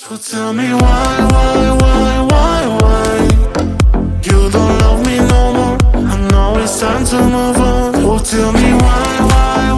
So tell me why you don't love me no more. I know it's time to move on. Oh, tell me why